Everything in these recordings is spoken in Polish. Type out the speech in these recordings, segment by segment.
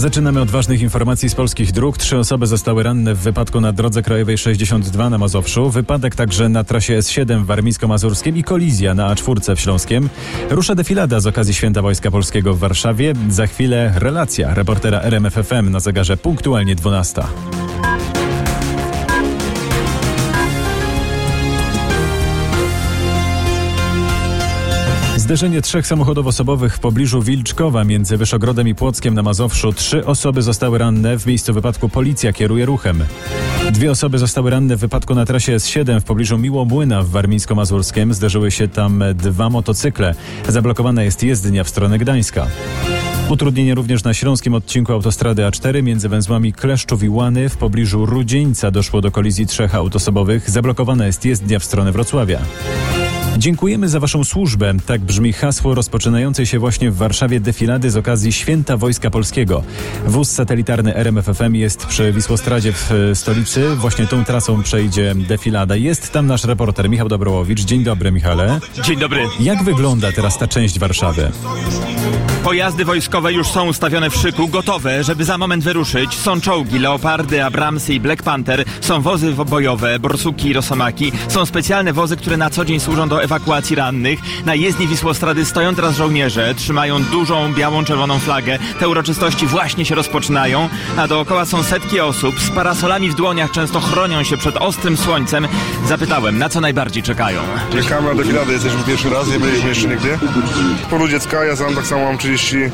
Zaczynamy od ważnych informacji z polskich dróg. 3 osoby zostały ranne w wypadku na drodze krajowej 62 na Mazowszu. Wypadek także na trasie S7 w Warmińsko-Mazurskim i kolizja na A4 w Śląskiem. Rusza defilada z okazji Święta Wojska Polskiego w Warszawie. Za chwilę relacja reportera RMF FM na zegarze punktualnie 12. Zderzenie 3 samochodów osobowych w pobliżu Wilczkowa między Wyszogrodem i Płockiem na Mazowszu. 3 osoby zostały ranne. W miejscu wypadku policja kieruje ruchem. 2 osoby zostały ranne w wypadku na trasie S7 w pobliżu Miłomłyna w Warmińsko-Mazurskim. Zderzyły się tam 2 motocykle. Zablokowana jest jezdnia w stronę Gdańska. Utrudnienie również na śląskim odcinku autostrady A4 między węzłami Kleszczów i Łany w pobliżu Rudzieńca doszło do kolizji 3 aut osobowych. Zablokowana jest jezdnia w stronę Wrocławia. Dziękujemy za Waszą służbę. Tak brzmi hasło rozpoczynającej się właśnie w Warszawie defilady z okazji Święta Wojska Polskiego. Wóz satelitarny RMF FM jest przy Wisłostradzie w stolicy. Właśnie tą trasą przejdzie defilada. Jest tam nasz reporter Michał Dobrołowicz. Dzień dobry, Michale. Dzień dobry. Jak wygląda teraz ta część Warszawy? Pojazdy wojskowe już są ustawione w szyku, gotowe, żeby za moment wyruszyć. Są czołgi, Leopardy, Abramsy i Black Panther. Są wozy bojowe, Borsuki i Rosomaki. Są specjalne wozy, które na co dzień służą do ewakuacji rannych. Na jezdni Wisłostrady stoją teraz żołnierze, trzymają dużą, białą, czerwoną flagę. Te uroczystości właśnie się rozpoczynają, a dookoła są setki osób z parasolami w dłoniach, często chronią się przed ostrym słońcem. Zapytałem, na co najbardziej czekają. Czekamy na defilady, jesteśmy pierwszy raz, nie byliśmy jeszcze nigdzie. Polu dziecka, ja sam tak samo mam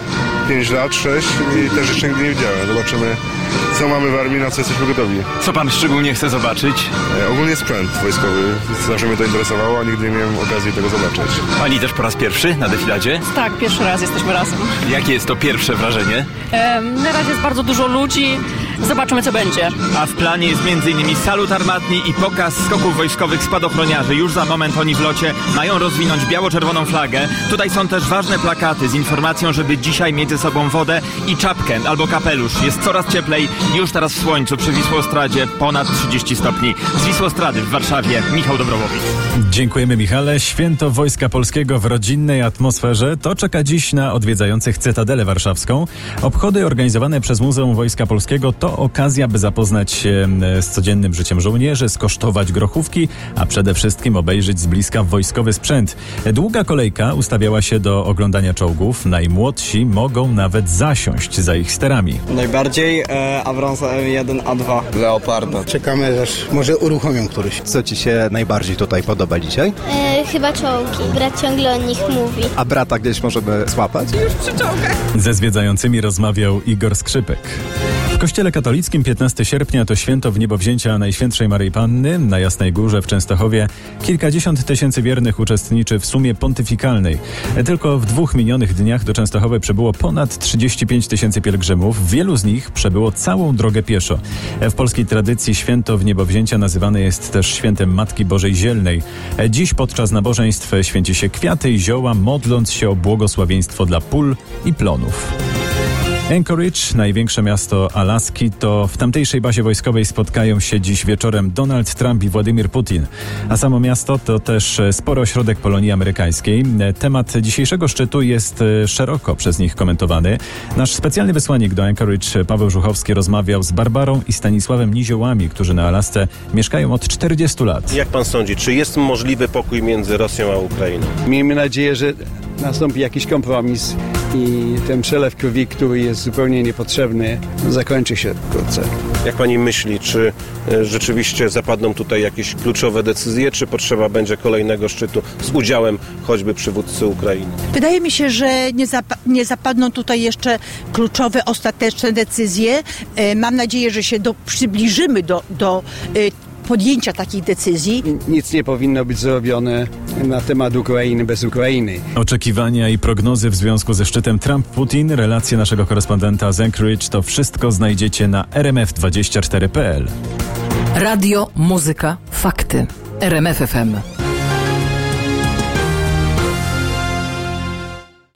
35 lat, 6 i też jeszcze nigdy nie widziałem. Zobaczymy, co mamy w armii, na co jesteśmy gotowi. Co pan szczególnie chce zobaczyć? Ogólnie sprzęt wojskowy. Zawsze mnie to interesowało, a nigdy nie miałem okazji tego zobaczyć. Pani też po raz pierwszy na defiladzie? Tak, pierwszy raz jesteśmy razem. Jakie jest to pierwsze wrażenie? Na razie jest bardzo dużo ludzi. Zobaczymy, co będzie. A w planie jest m.in. salut armatni i pokaz skoków wojskowych spadochroniarzy. Już za moment oni w locie mają rozwinąć biało-czerwoną flagę. Tutaj są też ważne plakaty z informacją, żeby dzisiaj mieć ze sobą wodę i czapkę albo kapelusz. Jest coraz cieplej. Już teraz w słońcu przy Wisłostradzie ponad 30 stopni. Z Wisłostrady w Warszawie Michał Dobrołowicz. Dziękujemy, Michale. Święto Wojska Polskiego w rodzinnej atmosferze to czeka dziś na odwiedzających Cytadelę Warszawską. Obchody organizowane przez Muzeum Wojska Polskiego to okazja, by zapoznać się z codziennym życiem żołnierzy, skosztować grochówki, a przede wszystkim obejrzeć z bliska wojskowy sprzęt. Długa kolejka ustawiała się do oglądania czołgów. Najmłodsi mogą nawet zasiąść za ich sterami. Najbardziej Abramsa M1, A2. Leoparda. Czekamy, aż może uruchomią któryś. Co Ci się najbardziej tutaj podoba dzisiaj? Chyba czołgi. Brat ciągle o nich mówi. A brata gdzieś możemy złapać? Już przy czołgach. Ze zwiedzającymi rozmawiał Igor Skrzypek. W Kościele katolickim 15 sierpnia to święto wniebowzięcia Najświętszej Maryi Panny. Na Jasnej Górze w Częstochowie kilkadziesiąt tysięcy wiernych uczestniczy w sumie pontyfikalnej. Tylko w 2 minionych dniach do Częstochowy przybyło ponad 35 tysięcy pielgrzymów. Wielu z nich przebyło całą drogę pieszo. W polskiej tradycji święto wniebowzięcia nazywane jest też świętem Matki Bożej Zielnej. Dziś podczas nabożeństw święci się kwiaty i zioła, modląc się o błogosławieństwo dla pól i plonów. Anchorage, największe miasto Alaski, to w tamtejszej bazie wojskowej spotkają się dziś wieczorem Donald Trump i Władimir Putin. A samo miasto to też spory ośrodek Polonii amerykańskiej. Temat dzisiejszego szczytu jest szeroko przez nich komentowany. Nasz specjalny wysłannik do Anchorage, Paweł Żuchowski, rozmawiał z Barbarą i Stanisławem Niziołami, którzy na Alasce mieszkają od 40 lat. Jak pan sądzi, czy jest możliwy pokój między Rosją a Ukrainą? Miejmy nadzieję, że nastąpi jakiś kompromis i ten przelew krwi, który jest zupełnie niepotrzebny, zakończy się wkrótce. Jak pani myśli, czy rzeczywiście zapadną tutaj jakieś kluczowe decyzje, czy potrzeba będzie kolejnego szczytu z udziałem choćby przywódcy Ukrainy? Wydaje mi się, że nie zapadną tutaj jeszcze kluczowe, ostateczne decyzje. Mam nadzieję, że się przybliżymy do podjęcia takich decyzji. Nic nie powinno być zrobione na temat Ukrainy bez Ukrainy. Oczekiwania i prognozy w związku ze szczytem Trump-Putin, relacje naszego korespondenta z Anchorage, to wszystko znajdziecie na rmf24.pl. Radio, muzyka, fakty. RMF FM.